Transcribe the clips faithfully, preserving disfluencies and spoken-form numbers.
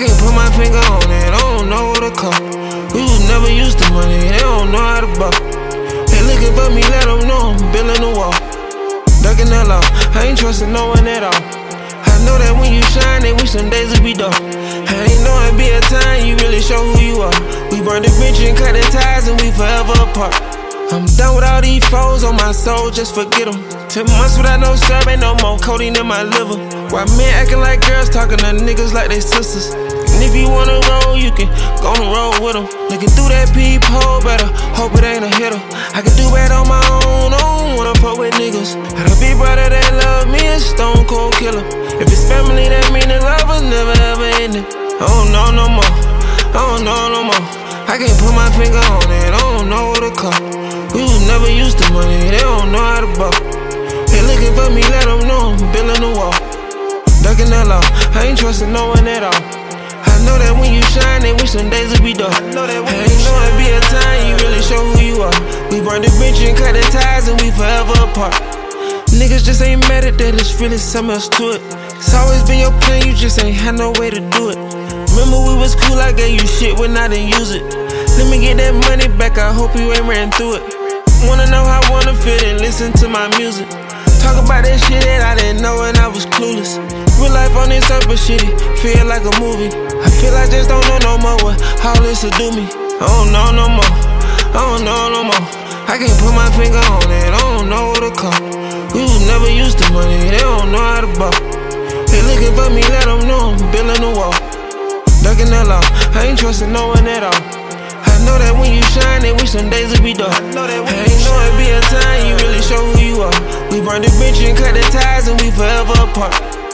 can't put my finger on it, I don't know what to call. We was never used to money, they don't know how to buck. They looking for me, let them know I'm building a wall. Ducking the law, I ain't trusting no one at all. I know that when you shine, they wish some days would be dark. I ain't know it'd be a time you really show who you are. We burn the bridge and cut the ties and we forever apart. I'm done with all these foes on my soul, just forget them. Ten months without no serve, ain't no more codeine in my liver. Why men acting like girls, talking to niggas like they sisters? And if you wanna roll, you can go on the road with them. Looking through that peephole, better hope it ain't a hitter. I can do bad on my own, I don't wanna fuck with niggas. Had a big brother that love me, a stone cold killer. If it's family, that mean the love was never ever ending. I don't know no more, I don't know no more. I can't put my finger on it, I don't know what to call. We was never used to money, they don't know how to buck. They looking for me, let them know I'm building a wall. Ducking the law, I ain't trusting no one at all. I know that when you shine, they wish some days would be dark. I know that when I ain't know it'd be a time you really show who you are. We burn the bridge and cut the ties and we forever apart. Niggas just ain't mad at that, it's really something else to it. It's always been your plan, you just ain't had no way to do it. Remember we was cool, I gave you shit when I didn't use it. Let me get that money back, I hope you ain't ran through it. Wanna know how I wanna feel and listen to my music. Talk about that shit that I didn't know when I was clueless. Real life on this earth but shitty, feel like a movie. I feel I just don't know no more what all this will do me. I don't know no more, I don't know no more. I can't put my finger on it, I don't know what to call. We was never used to money, they don't know how to buck. They looking for me, let them know I'm building a wall. Ducking the law, I ain't trusting no one at all. I know that when you shine, they wish some days would be dark. I know that when I ain't know it'd be a time you really show who you are. We burn the bridge and cut the ties and we forever apart.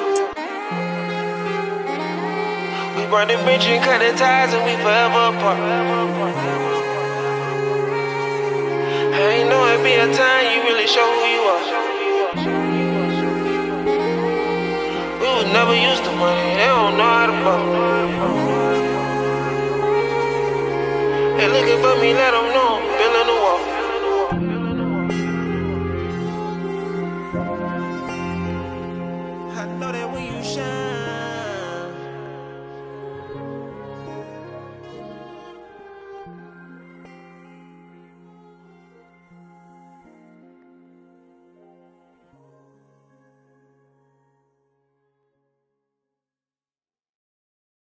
We burn the bridge and cut the ties and we forever apart. I ain't know it'd be a time you really show who you are. We was never used to money, they don't know how to buck. They looking for me, let them know